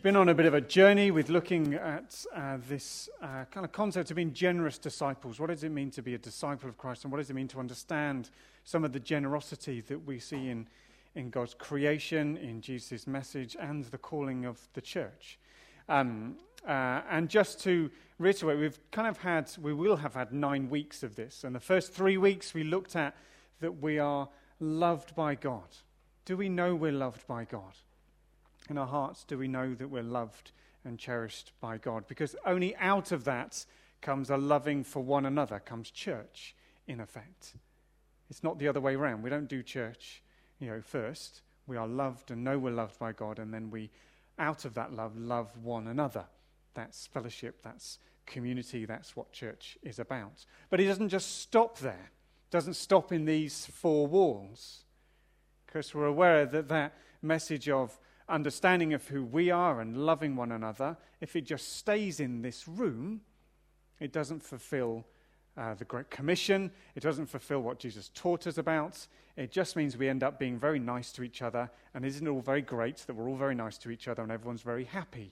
been on a bit of a journey with looking at this kind of concept of being generous disciples. What does it mean to be a disciple of Christ, and what does it mean to understand some of the generosity that we see in God's creation, in Jesus' message, and the calling of the church? And just to reiterate, we will have had 9 weeks of this. And the first 3 weeks we looked at that we are loved by God. Do we know we're loved by God? In our hearts, do we know that we're loved and cherished by God? Because only out of that comes a loving for one another, comes church, in effect. It's not the other way around. We don't do church, first. We are loved and know we're loved by God, and then we, out of that love one another. That's fellowship, that's community, that's what church is about. But it doesn't just stop there. It doesn't stop in these 4 walls. Because we're aware that that message of understanding of who we are and loving one another, if it just stays in this room, it doesn't fulfill the Great Commission. It doesn't fulfill what Jesus taught us about. It just means we end up being very nice to each other. And isn't it all very great that we're all very nice to each other and everyone's very happy?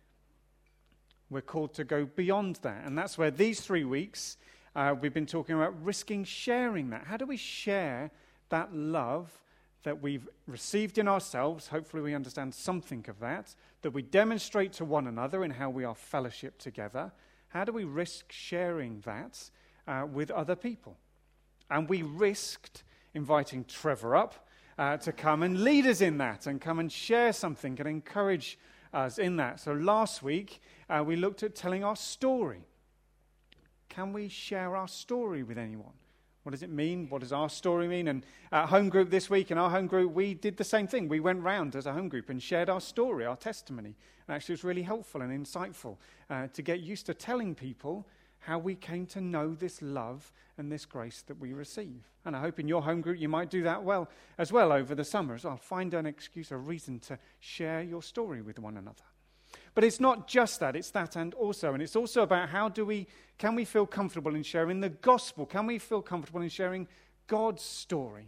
We're called to go beyond that. And that's where these 3 weeks we've been talking about risking sharing that. How do we share that love that we've received in ourselves? Hopefully we understand something of that we demonstrate to one another in how we are fellowship together. How do we risk sharing that with other people? And we risked inviting Trevor up to come and lead us in that and come and share something and encourage us in that. So last week we looked at telling our story. Can we share our story with anyone? What does it mean? What does our story mean? And at home group this week, in our home group, we did the same thing. We went round as a home group and shared our story, our testimony. And actually, it was really helpful and insightful to get used to telling people how we came to know this love and this grace that we receive. And I hope in your home group you might do that as well over the summer as well. Find an excuse, a reason to share your story with one another. But it's not just that, it's that and it's also about can we feel comfortable in sharing the gospel? Can we feel comfortable in sharing God's story?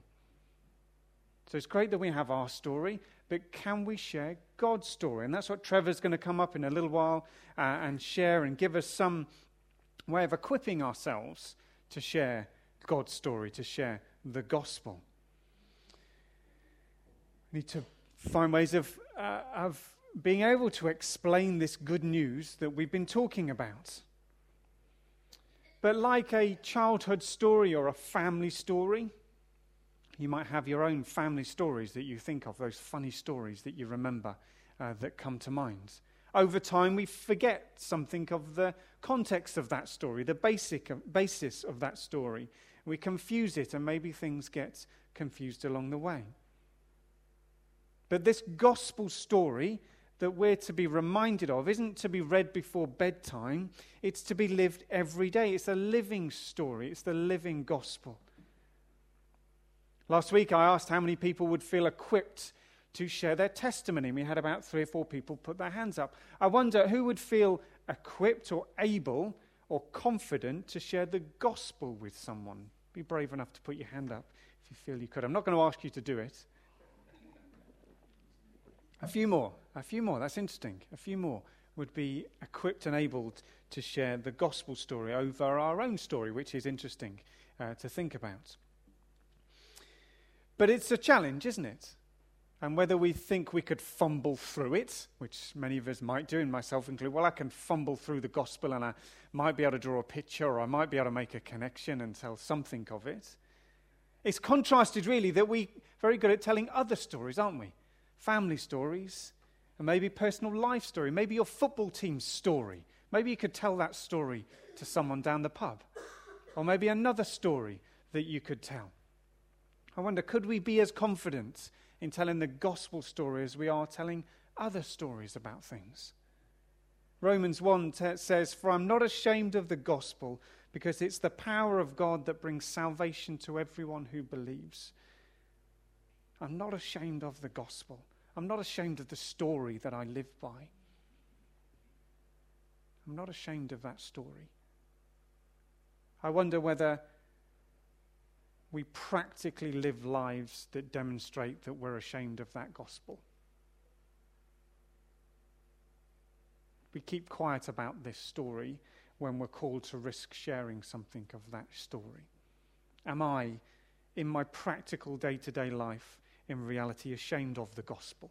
So it's great that we have our story, but can we share God's story? And that's what Trevor's going to come up in a little while and share and give us some way of equipping ourselves to share God's story, to share the gospel. We need to find ways of being able to explain this good news that we've been talking about. But like a childhood story or a family story, you might have your own family stories that you think of, those funny stories that you remember that come to mind. Over time, we forget something of the context of that story, the basis of that story. We confuse it, and maybe things get confused along the way. But this gospel story that we're to be reminded of isn't to be read before bedtime. It's to be lived every day. It's a living story. It's the living gospel. Last week I asked how many people would feel equipped to share their testimony. We had about 3 or 4 people put their hands up. I wonder who would feel equipped or able or confident to share the gospel with someone. Be brave enough to put your hand up if you feel you could. I'm not going to ask you to do it. A few more, that's interesting. A few more would be equipped and able to share the gospel story over our own story, which is interesting to think about. But it's a challenge, isn't it? And whether we think we could fumble through it, which many of us might do, and myself included, well, I can fumble through the gospel and I might be able to draw a picture or I might be able to make a connection and tell something of it. It's contrasted really that we're very good at telling other stories, aren't we? Family stories, and maybe personal life story, maybe your football team's story. Maybe you could tell that story to someone down the pub. Or maybe another story that you could tell. I wonder, could we be as confident in telling the gospel story as we are telling other stories about things? Romans 1 says, "For I'm not ashamed of the gospel, because it's the power of God that brings salvation to everyone who believes." I'm not ashamed of the gospel. I'm not ashamed of the story that I live by. I'm not ashamed of that story. I wonder whether we practically live lives that demonstrate that we're ashamed of that gospel. we keep quiet about this story when we're called to risk sharing something of that story? Am I, in my practical day-to-day life, in reality ashamed of the gospel?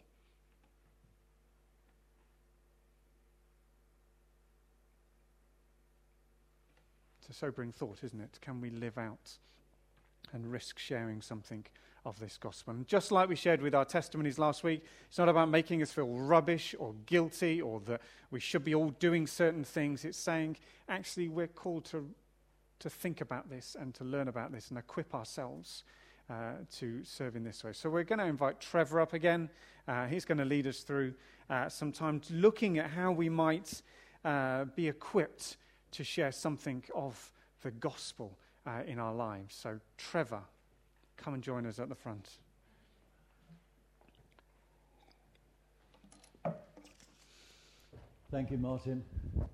It's a sobering thought, isn't it? Can we live out and risk sharing something of this gospel? And just like we shared with our testimonies last week, it's not about making us feel rubbish or guilty or that we should be all doing certain things. It's saying, actually, we're called to think about this and to learn about this and equip ourselves to serve in this way. So we're going to invite Trevor up again. He's going to lead us through some time looking at how we might be equipped to share something of the gospel in our lives. So Trevor, come and join us at the front. Thank you, Martin.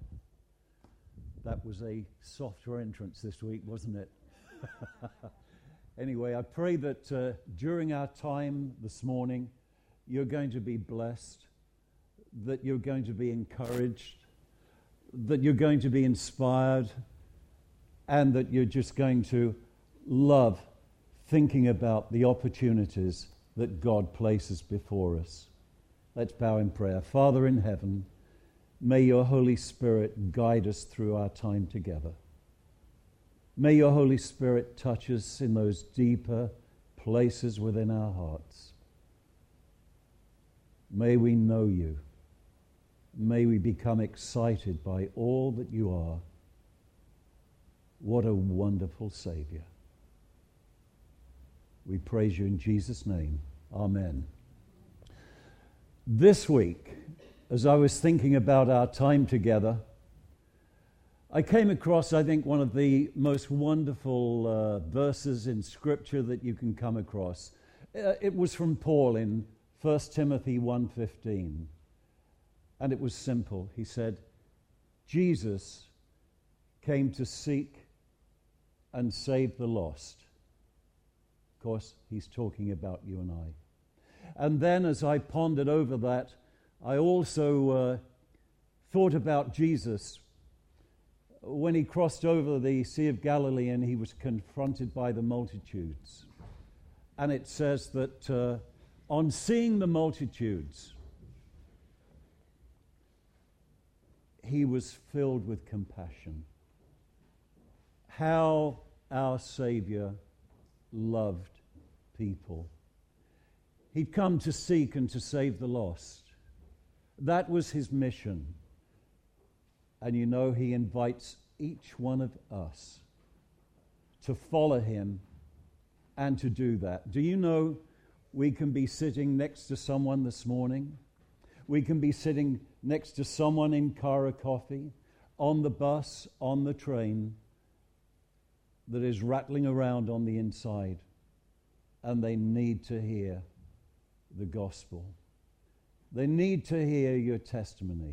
That was a softer entrance this week, wasn't it? Anyway, I pray that during our time this morning, you're going to be blessed, that you're going to be encouraged, that you're going to be inspired, and that you're just going to love thinking about the opportunities that God places before us. Let's bow in prayer. Father in heaven, may your Holy Spirit guide us through our time together. May your Holy Spirit touch us in those deeper places within our hearts. May we know you. May we become excited by all that you are. What a wonderful Savior. We praise you in Jesus' name. Amen. This week, as I was thinking about our time together, I came across, I think, one of the most wonderful verses in Scripture that you can come across. It was from Paul in 1 Timothy 1:15. And it was simple. He said, Jesus came to seek and save the lost. Of course, he's talking about you and I. And then as I pondered over that, I also thought about Jesus when he crossed over the Sea of Galilee and he was confronted by the multitudes. And it says that on seeing the multitudes, he was filled with compassion. How our Savior loved people. He'd come to seek and to save the lost. That was his mission. And you know, he invites each one of us to follow him and to do that. Do you know we can be sitting next to someone this morning? We can be sitting next to someone in Cara Coffee, on the bus, on the train, that is rattling around on the inside, and they need to hear the gospel. They need to hear your testimony.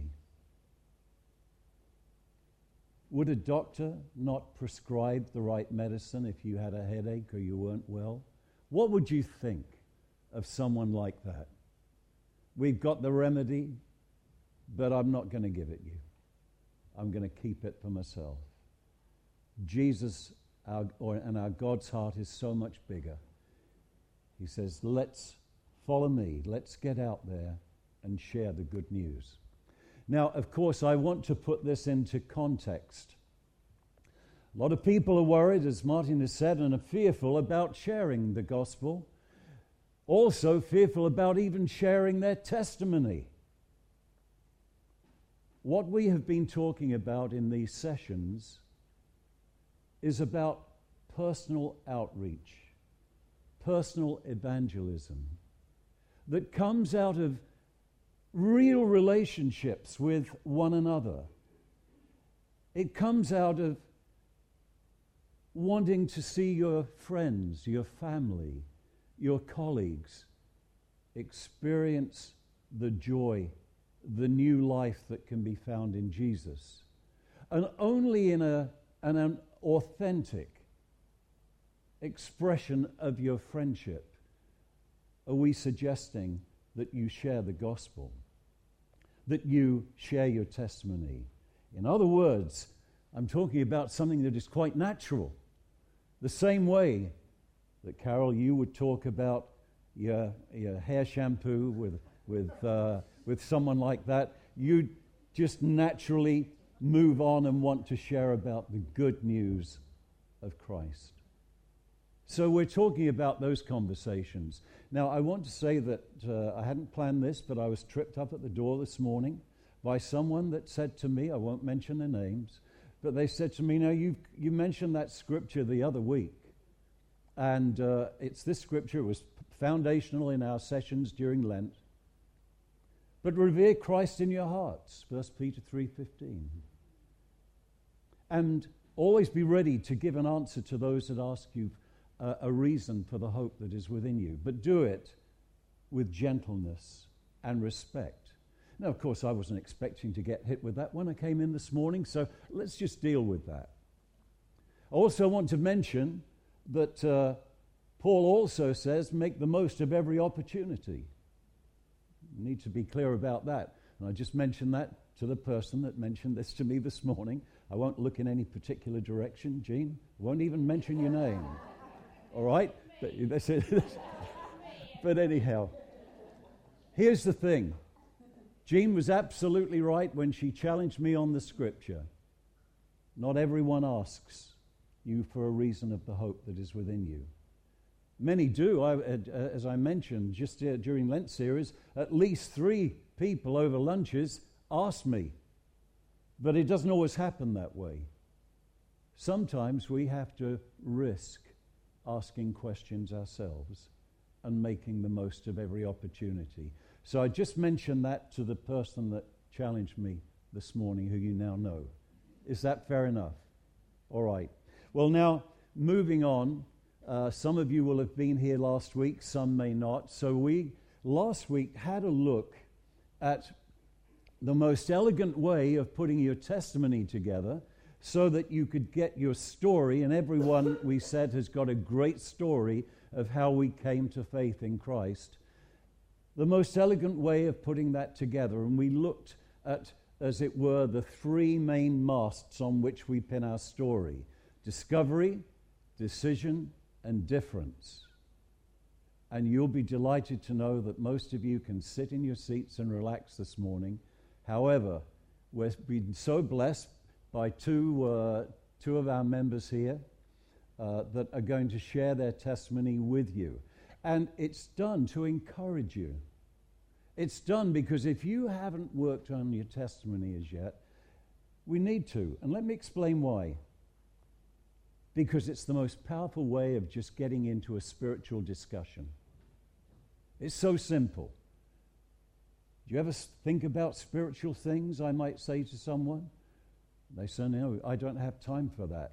Would a doctor not prescribe the right medicine if you had a headache or you weren't well? What would you think of someone like that? We've got the remedy, but I'm not going to give it you. I'm going to keep it for myself. Jesus and our God's heart is so much bigger. He says, let's follow me. Let's get out there and share the good news. Now, of course, I want to put this into context. A lot of people are worried, as Martin has said, and are fearful about sharing the gospel. Also fearful about even sharing their testimony. What we have been talking about in these sessions is about personal outreach, personal evangelism that comes out of real relationships with one another. It comes out of wanting to see your friends, your family, your colleagues experience the joy, the new life that can be found in Jesus. And only in an authentic expression of your friendship are we suggesting that you share the gospel. that you share your testimony. In other words, I'm talking about something that is quite natural. The same way that, Carol, you would talk about your hair shampoo with someone like that, you'd just naturally move on and want to share about the good news of Christ. So we're talking about those conversations. Now, I want to say that I hadn't planned this, but I was tripped up at the door this morning by someone that said to me, I won't mention their names, but they said to me, now you mentioned that scripture the other week, and it's this scripture. It was foundational in our sessions during Lent. But revere Christ in your hearts, 1 Peter 3:15. And always be ready to give an answer to those that ask you a reason for the hope that is within you. But do it with gentleness and respect. Now, of course, I wasn't expecting to get hit with that when I came in this morning, so let's just deal with that. I also want to mention that Paul also says, make the most of every opportunity. You need to be clear about that. And I just mentioned that to the person that mentioned this to me this morning. I won't look in any particular direction, Jean. I won't even mention your name. All right? But anyhow, here's the thing. Jean was absolutely right when she challenged me on the scripture. Not everyone asks you for a reason of the hope that is within you. Many do. As I mentioned, just during Lent series, at least 3 people over lunches asked me. But it doesn't always happen that way. Sometimes we have to risk asking questions ourselves and making the most of every opportunity. So I just mentioned that to the person that challenged me this morning, who you now know. Is that fair enough? All right. Well, now, moving on, some of you will have been here last week, some may not. So we, last week, had a look at the most elegant way of putting your testimony together so that you could get your story, and everyone, we said, has got a great story of how we came to faith in Christ. The most elegant way of putting that together, and we looked at, as it were, the 3 main masts on which we pin our story: discovery, decision, and difference. And you'll be delighted to know that most of you can sit in your seats and relax this morning. However, we've been so blessed by two of our members here that are going to share their testimony with you. And it's done to encourage you. It's done because if you haven't worked on your testimony as yet, we need to. And let me explain why. Because it's the most powerful way of just getting into a spiritual discussion. It's so simple. Do you ever think about spiritual things, I might say to someone? They say, no, I don't have time for that.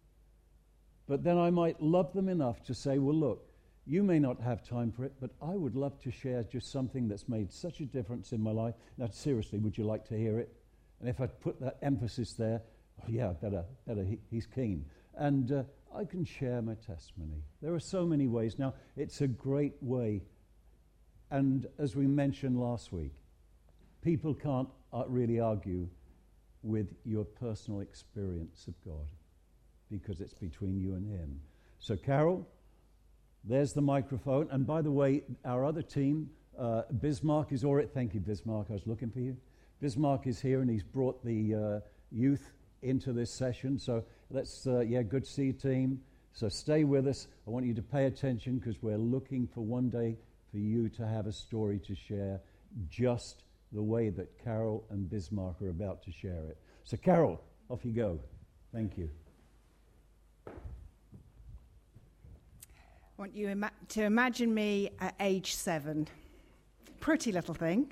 But then I might love them enough to say, well, look, you may not have time for it, but I would love to share just something that's made such a difference in my life. Now, seriously, would you like to hear it? And if I put that emphasis there, oh, yeah, better, he's keen. And I can share my testimony. There are so many ways. Now, it's a great way. And as we mentioned last week, people can't really argue with your personal experience of God because it's between you and him. So, Carol, there's the microphone. And by the way, our other team, Bismarck is all right. Thank you, Bismarck. I was looking for you. Bismarck is here, and he's brought the youth into this session. So let's, good to see you, team. So stay with us. I want you to pay attention because we're looking for one day for you to have a story to share just the way that Carol and Bismarck are about to share it. So, Carol, off you go. Thank you. I want you to imagine me at age 7. Pretty little thing.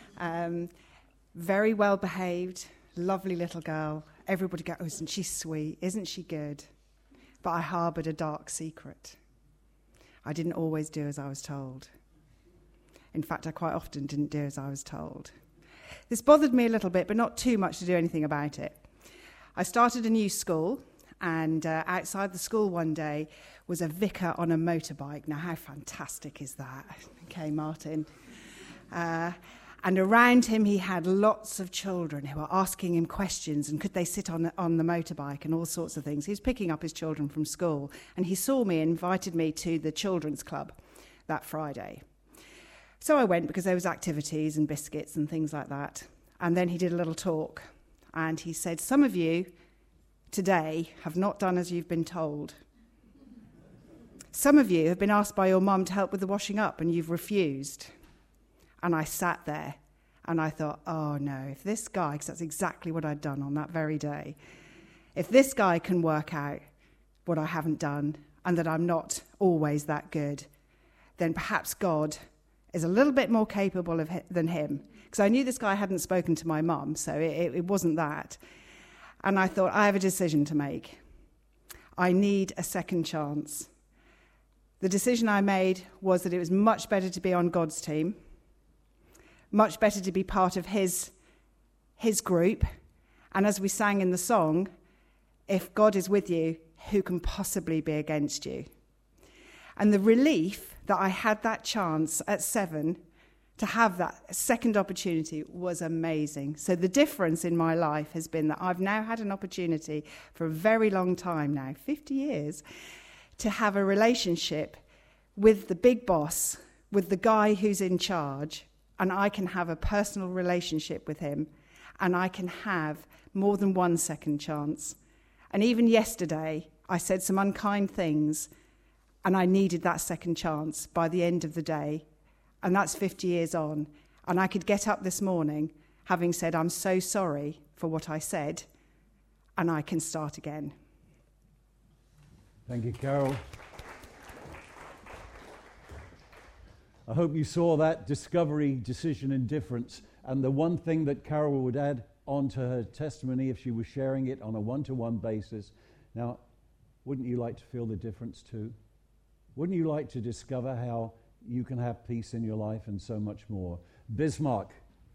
Very well behaved, lovely little girl. Everybody goes, oh, isn't she sweet? Isn't she good? But I harboured a dark secret. I didn't always do as I was told. In fact, I quite often didn't do as I was told. This bothered me a little bit, but not too much to do anything about it. I started a new school, and outside the school one day was a vicar on a motorbike. Now, how fantastic is that? Okay, Martin. And And around him, he had lots of children who were asking him questions and could they sit on the motorbike and all sorts of things. He was picking up his children from school, and he saw me and invited me to the children's club that Friday. So I went because there was activities and biscuits and things like that. And then he did a little talk, and he said, some of you today have not done as you've been told. Some of you have been asked by your mum to help with the washing up, and you've refused. And I sat there and I thought, oh no, if this guy, because that's exactly what I'd done on that very day, if this guy can work out what I haven't done and that I'm not always that good, then perhaps God is a little bit more capable than him. Because I knew this guy hadn't spoken to my mum, so it wasn't that. And I thought, I have a decision to make. I need a second chance. The decision I made was that it was much better to be on God's team, much better to be part of his group. And as we sang in the song, if God is with you, who can possibly be against you? And the relief that I had that chance at 7 to have that second opportunity was amazing. So the difference in my life has been that I've now had an opportunity for a very long time now, 50 years, to have a relationship with the big boss, with the guy who's in charge, and I can have a personal relationship with him, and I can have more than one second chance. And even yesterday, I said some unkind things, and I needed that second chance by the end of the day. And that's 50 years on. And I could get up this morning having said, I'm so sorry for what I said, and I can start again. Thank you, Carol. I hope you saw that discovery, decision, and difference. And the one thing that Carol would add on to her testimony if she was sharing it on a one-to-one basis. Now, wouldn't you like to feel the difference too? Wouldn't you like to discover how you can have peace in your life and so much more? Bismarck.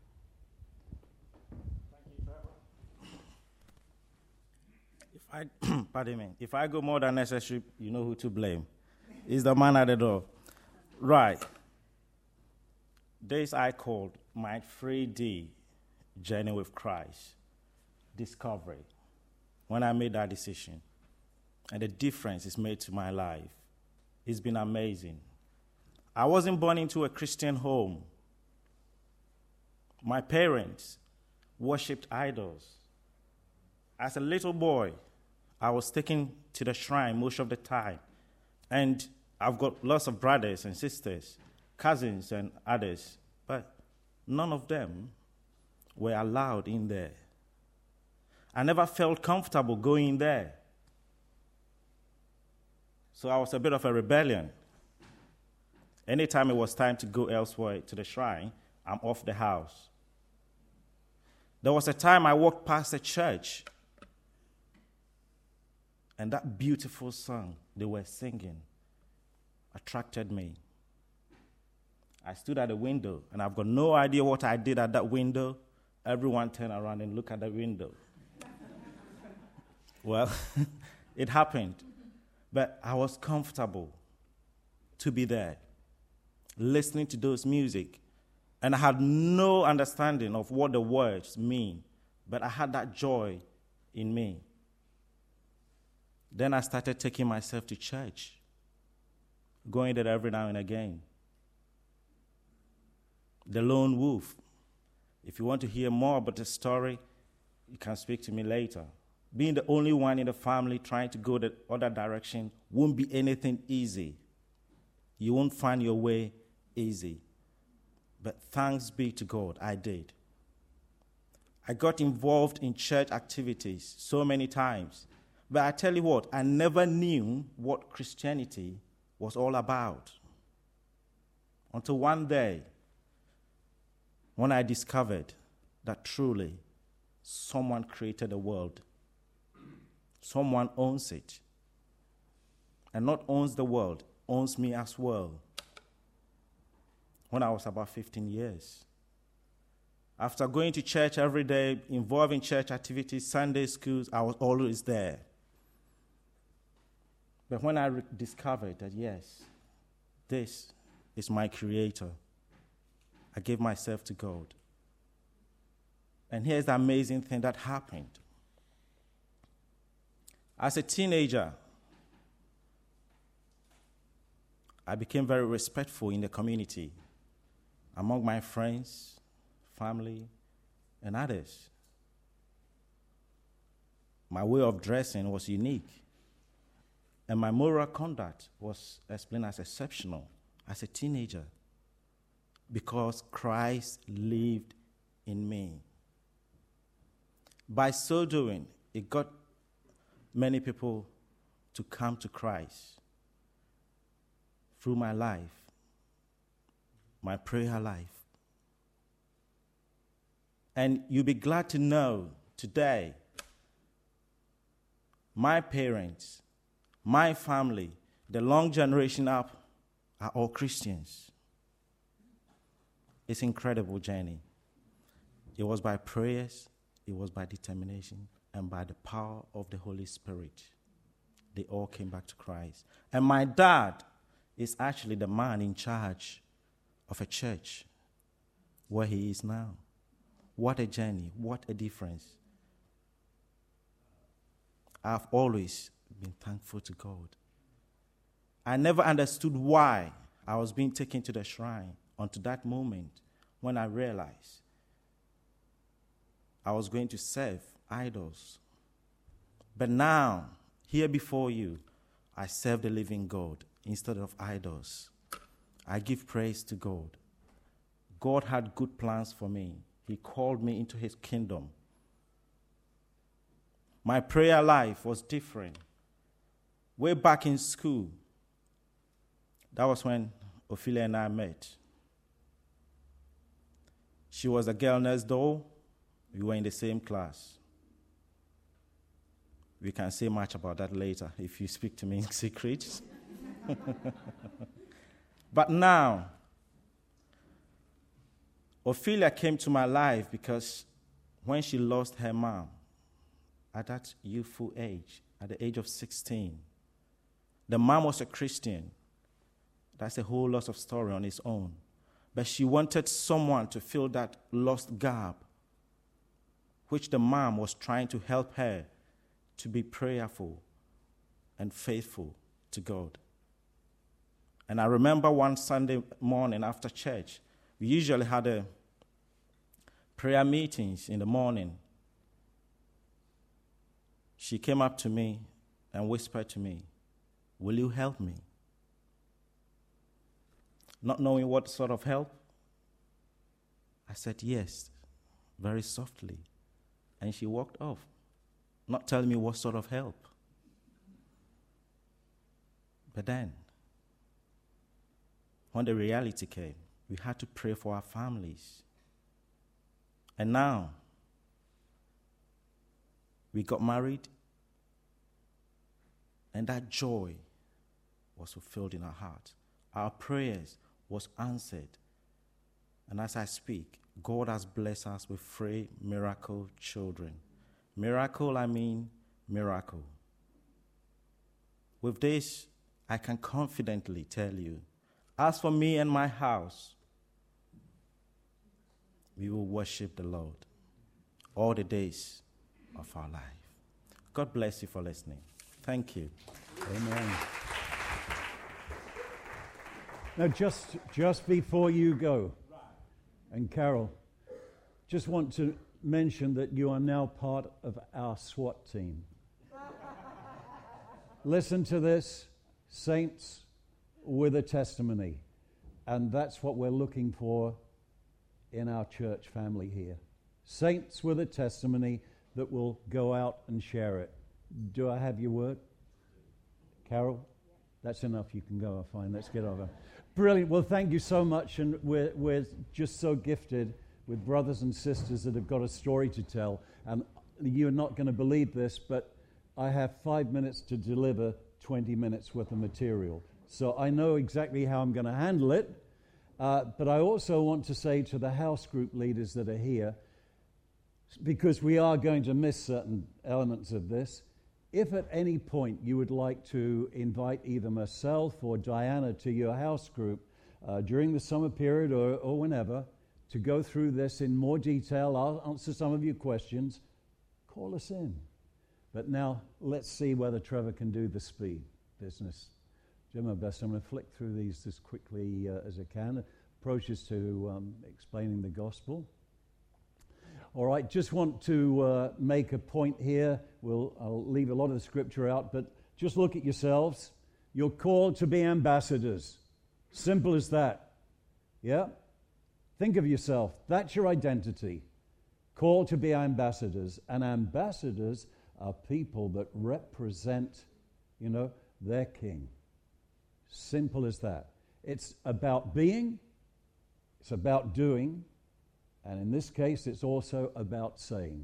Pardon me. If I go more than necessary, you know who to blame. It's the man at the door. Right. This I called my 3D journey with Christ. Discovery. When I made that decision. And the difference it's made to my life. It's been amazing. I wasn't born into a Christian home. My parents worshipped idols. As a little boy, I was taken to the shrine most of the time. And I've got lots of brothers and sisters, cousins and others, but none of them were allowed in there. I never felt comfortable going there. So I was a bit of a rebellion. Anytime it was time to go elsewhere to the shrine, I'm off the house. There was a time I walked past a church, and that beautiful song they were singing attracted me. I stood at the window, and I've got no idea what I did at that window. Everyone turned around and looked at the window. Well, it happened. But I was comfortable to be there, listening to those music. And I had no understanding of what the words mean, but I had that joy in me. Then I started taking myself to church, going there every now and again. The Lone Wolf. If you want to hear more about the story, you can speak to me later. Being the only one in the family trying to go the other direction won't be anything easy. You won't find your way easy. But thanks be to God, I did. I got involved in church activities so many times. But I tell you what, I never knew what Christianity was all about. Until one day, when I discovered that truly someone created the world. Someone owns it. And not owns the world, owns me as well. When I was about 15 years. After going to church every day, involved in church activities, Sunday schools, I was always there. But when I discovered that, yes, this is my creator, I gave myself to God. And here's the amazing thing that happened. As a teenager, I became very respectful in the community, among my friends, family, and others. My way of dressing was unique, and my moral conduct was explained as exceptional as a teenager because Christ lived in me. By so doing, it got many people to come to Christ through my life, my prayer life. And you'll be glad to know today, my parents, my family, the long generation up are all Christians. It's an incredible journey. It was by prayers, it was by determination, and by the power of the Holy Spirit. They all came back to Christ. And my dad is actually the man in charge of a church where he is now. What a journey, what a difference. I've always been thankful to God. I never understood why I was being taken to the shrine until that moment when I realized I was going to serve idols. But now, here before you, I serve the living God instead of idols. I give praise to God. God had good plans for me. He called me into his kingdom. My prayer life was different. Way back in school, that was when Ophelia and I met. She was a girl next door. We were in the same class. We can say much about that later if you speak to me in secret. But now, Ophelia came to my life because when she lost her mom at that youthful age, at the age of 16, the mom was a Christian. That's a whole lot of story on its own. But she wanted someone to fill that lost gap, which the mom was trying to help her to be prayerful and faithful to God. And I remember one Sunday morning after church, we usually had a prayer meetings in the morning. She came up to me and whispered to me, "Will you help me?" Not knowing what sort of help, I said yes, very softly. And she walked off, not telling me what sort of help. But then, when the reality came, we had to pray for our families. And now, we got married, and that joy was fulfilled in our hearts. Our prayers was answered. And as I speak, God has blessed us with 3 miracle children. Miracle, I mean miracle. With this, I can confidently tell you, as for me and my house, we will worship the Lord all the days of our life. God bless you for listening. Thank you. Amen. Now, just before you go, and Carol, just want to mention that you are now part of our SWAT team. Listen to this, saints with a testimony. And that's what we're looking for in our church family here. Saints with a testimony that will go out and share it. Do I have your word? Carol? That's enough. You can go. Fine. Let's get over. Brilliant. Well, thank you so much. And we're just so gifted with brothers and sisters that have got a story to tell. And you're not going to believe this, but I have 5 minutes to deliver 20 minutes worth of material. So I know exactly how I'm going to handle it. But I also want to say to the house group leaders that are here, because we are going to miss certain elements of this, if at any point you would like to invite either myself or Diana to your house group during the summer period or whenever, to go through this in more detail. I'll answer some of your questions. Call us in. But now let's see whether Trevor can do the speed business. Do my best. I'm going to flick through these as quickly as I can. Approaches to explaining the gospel. All right, just want to make a point here. I'll leave a lot of the scripture out, but just look at yourselves. You're called to be ambassadors. Simple as that. Yeah? Think of yourself. That's your identity. Called to be ambassadors. And ambassadors are people that represent, their king. Simple as that. It's about being, it's about doing, and in this case, it's also about saying.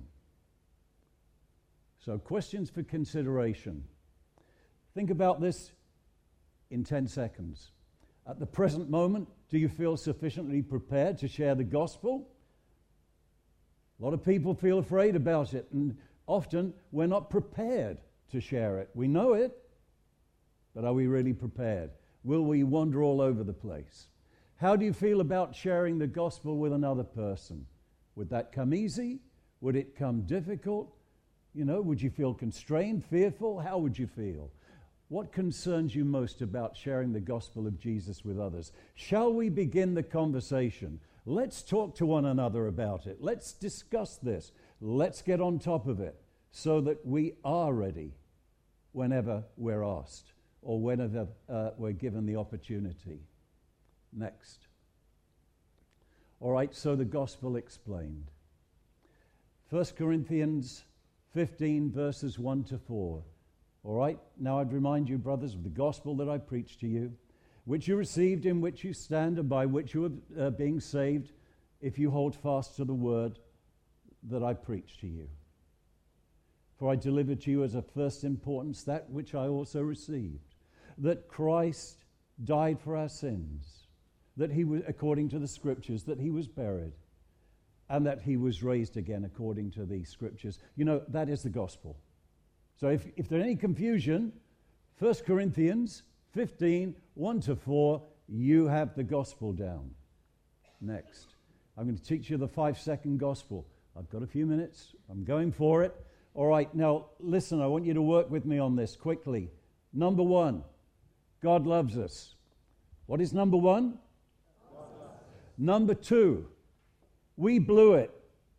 So, questions for consideration. Think about this in 10 seconds. At the present moment, do you feel sufficiently prepared to share the gospel? A lot of people feel afraid about it, and often we're not prepared to share it. We know it, but are we really prepared? Will we wander all over the place? How do you feel about sharing the gospel with another person? Would that come easy? Would it come difficult? Would you feel constrained, fearful? How would you feel? What concerns you most about sharing the gospel of Jesus with others? Shall we begin the conversation? Let's talk to one another about it. Let's discuss this. Let's get on top of it so that we are ready whenever we're asked or whenever we're given the opportunity. Next. All right, so the gospel explained. 1 Corinthians 15, verses 1 to 4. All right, now I'd remind you, brothers, of the gospel that I preached to you, which you received, in which you stand, and by which you are being saved, if you hold fast to the word that I preached to you. For I delivered to you as of first importance that which I also received, that Christ died for our sins, that he was, according to the scriptures, that he was buried, and that he was raised again according to the scriptures. That is the gospel. So if there's any confusion, 1 Corinthians 15, 1 to 4, you have the gospel down. Next. I'm going to teach you the 5-second gospel. I've got a few minutes. I'm going for it. All right, now listen, I want you to work with me on this quickly. Number 1, God loves us. What is number 1? Number 2, we blew it.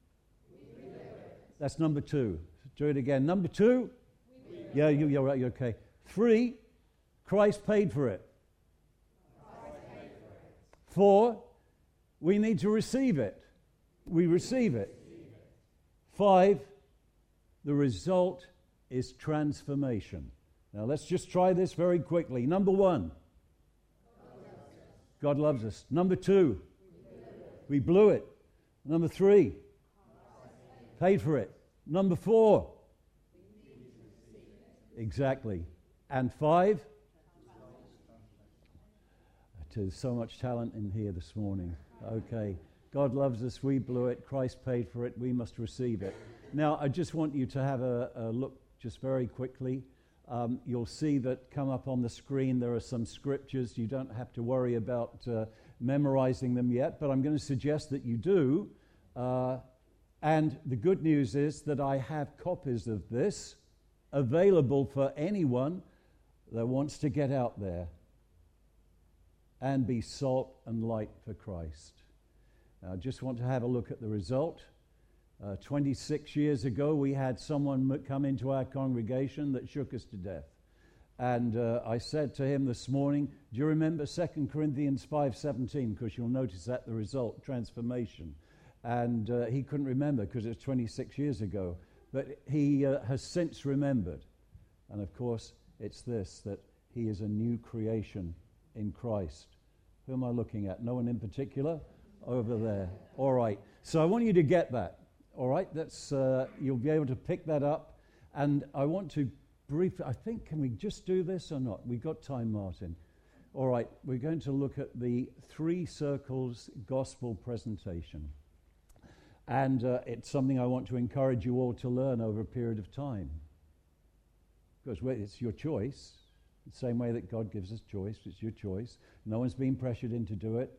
That's number 2. Do it again. Number 2? Yeah, you're right, you're okay. 3, Christ paid for it. 4, we need to receive it. We receive it. 5, the result is transformation. Now let's just try this very quickly. Number 1, God loves us. Number 2, we blew it. Number 3, paid for it. Number 4, exactly. And 5, there's so much talent in here this morning. Okay. God loves us, we blew it, Christ paid for it, we must receive it. Now, I just want you to have a look just very quickly. You'll see that come up on the screen there are some scriptures. You don't have to worry about memorizing them yet, but I'm going to suggest that you do. And the good news is that I have copies of this available for anyone that wants to get out there and be salt and light for Christ. Now, I just want to have a look at the result. 26 years ago, we had someone come into our congregation that shook us to death. And I said to him this morning, do you remember 2 Corinthians 5:17? Because you'll notice that the result, transformation. And he couldn't remember because it was 26 years ago. But he has since remembered. And of course, it's this, that he is a new creation in Christ. Who am I looking at? No one in particular? Over there. All right. So I want you to get that. All right. That's you'll be able to pick that up. And I want to briefly, I think, can we just do this or not? We've got time, Martin. All right. We're going to look at the 3 circles gospel presentation. And it's something I want to encourage you all to learn over a period of time. Because it's your choice. The same way that God gives us choice, it's your choice. No one's being pressured into do it.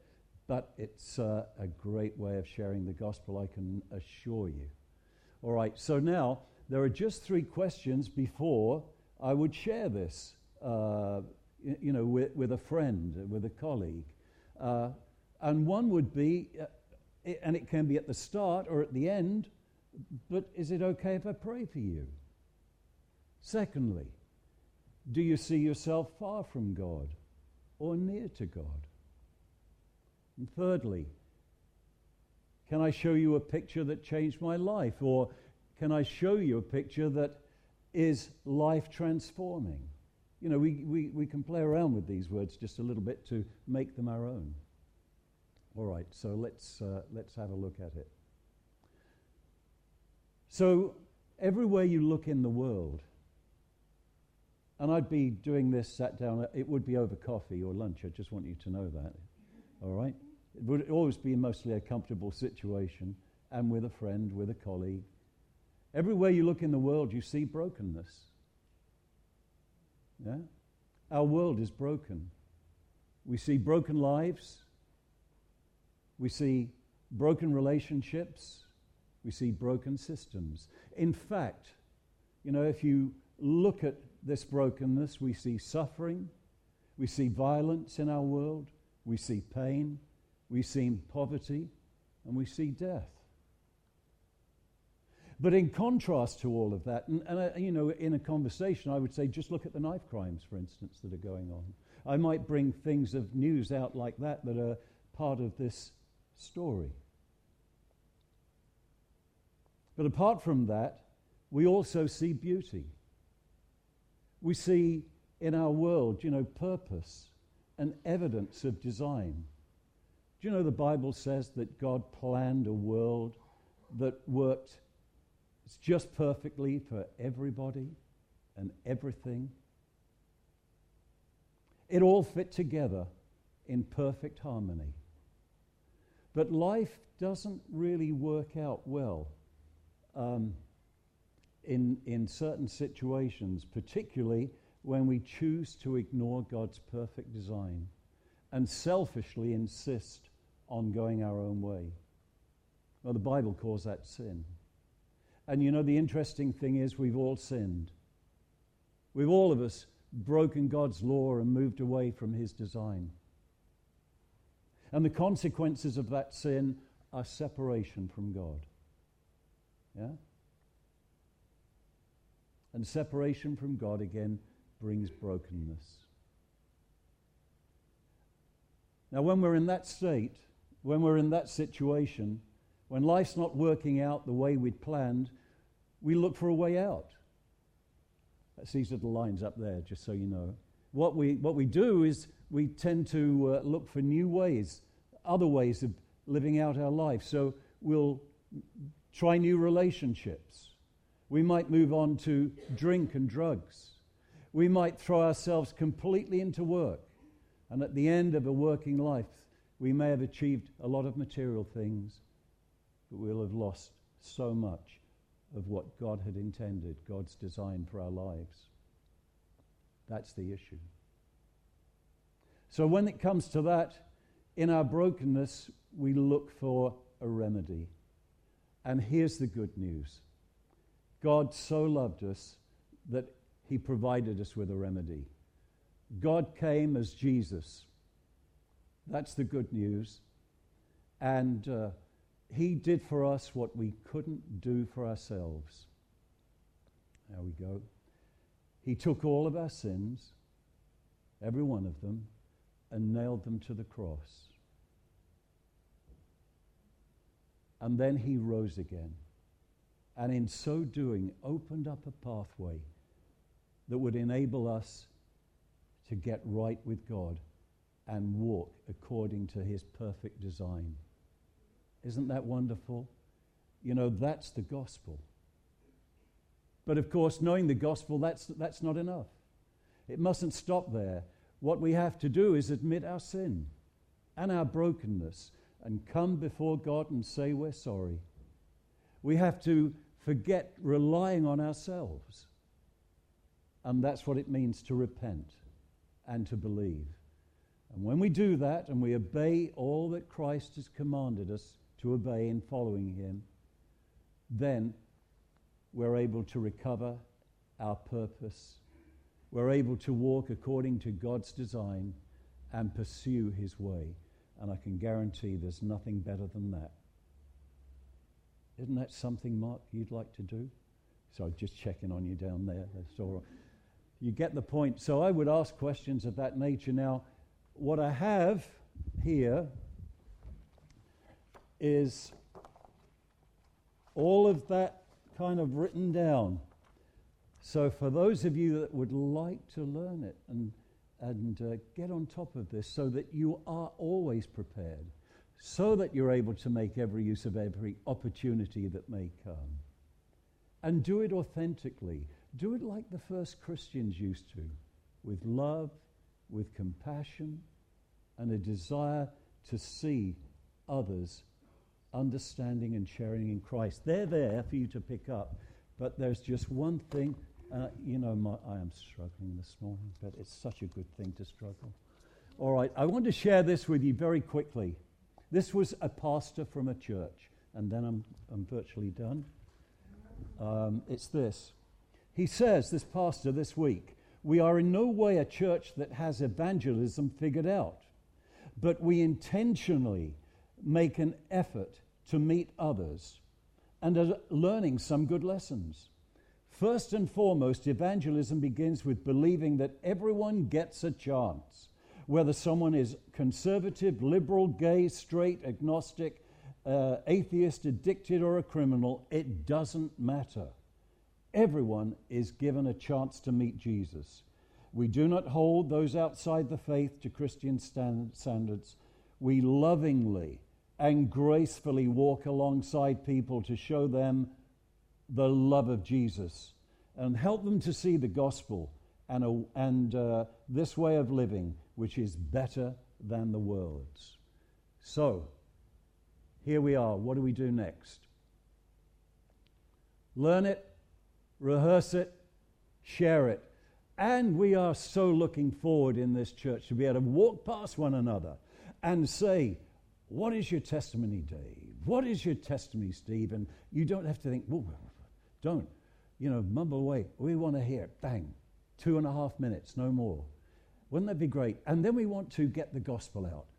but it's a great way of sharing the gospel, I can assure you. All right, so now there are just 3 questions before I would share this, with a friend, with a colleague. And one would be, and it can be at the start or at the end, but is it okay if I pray for you? Secondly, do you see yourself far from God or near to God? And thirdly, can I show you a picture that changed my life? Or can I show you a picture that is life transforming? You know, we can play around with these words just a little bit to make them our own. All right, so let's have a look at it. So everywhere you look in the world, and I'd be doing this sat down, it would be over coffee or lunch, I just want you to know that. All right? It would always be mostly a comfortable situation, and with a friend, with a colleague. Everywhere you look in the world, you see brokenness. Yeah? Our world is broken. We see broken lives. We see broken relationships. We see broken systems. In fact, you know, if you look at this brokenness, we see suffering. We see violence in our world. We see pain. We see poverty. And we see death. But in contrast to all of that, in a conversation, I would say just look at the knife crimes, for instance, that are going on. I might bring things of news out like that are part of this story. But apart from that, we also see beauty. We see in our world, purpose and evidence of design. Do you know the Bible says that God planned a world that worked just perfectly for everybody and everything? It all fit together in perfect harmony. But life doesn't really work out well in certain situations, particularly when we choose to ignore God's perfect design and selfishly insist on going our own way. Well, the Bible calls that sin. And the interesting thing is we've all sinned. We've all of us broken God's law and moved away from his design. And the consequences of that sin are separation from God. Yeah? And separation from God, again, brings brokenness. Now, when we're in that state, when we're in that situation, when life's not working out the way we'd planned, we look for a way out. That's these little lines up there, just so you know. What we do is we tend to look for new ways, other ways of living out our life. So we'll try new relationships. We might move on to drink and drugs. We might throw ourselves completely into work. And at the end of a working life, we may have achieved a lot of material things, but we'll have lost so much of what God had intended, God's design for our lives. That's the issue. So when it comes to that, in our brokenness, we look for a remedy. And here's the good news. God so loved us that he provided us with a remedy. God came as Jesus. That's the good news. And he did for us what we couldn't do for ourselves. There we go. He took all of our sins, every one of them, and nailed them to the cross. And then he rose again. And in so doing, opened up a pathway that would enable us to get right with God and walk according to his perfect design. Isn't that wonderful? That's the gospel. But of course, knowing the gospel, that's not enough. It mustn't stop there. What we have to do is admit our sin and our brokenness and come before God and say we're sorry. We have to forget relying on ourselves. And that's what it means to repent and to believe. And when we do that and we obey all that Christ has commanded us to obey in following him, then we're able to recover our purpose. We're able to walk according to God's design and pursue his way. And I can guarantee there's nothing better than that. Isn't that something, Mark, you'd like to do? So just checking on you down there. That's all right. You get the point. So I would ask questions of that nature. Now, what I have here is all of that kind of written down. So for those of you that would like to learn it and get on top of this so that you are always prepared, so that you're able to make every use of every opportunity that may come. And do it authentically. Do it like the first Christians used to, with love, with compassion, and a desire to see others understanding and sharing in Christ. They're there for you to pick up, but there's just one thing. I am struggling this morning, but it's such a good thing to struggle. All right, I want to share this with you very quickly. This was a pastor from a church, and then I'm virtually done. It's this. He says, this pastor this week, we are in no way a church that has evangelism figured out, but we intentionally make an effort to meet others and are learning some good lessons. First and foremost, evangelism begins with believing that everyone gets a chance, whether someone is conservative, liberal, gay, straight, agnostic, atheist, addicted, or a criminal. It doesn't matter. Everyone is given a chance to meet Jesus. We do not hold those outside the faith to Christian standards. We lovingly and gracefully walk alongside people to show them the love of Jesus and help them to see the gospel and this way of living, which is better than the world's. So, here we are. What do we do next? Learn it, rehearse it, share it. And we are so looking forward in this church to be able to walk past one another and say, what is your testimony, Dave? What is your testimony, Steve? And you don't have to think, don't, mumble away. We want to hear it. Bang. 2.5 minutes, no more. Wouldn't that be great? And then we want to get the gospel out.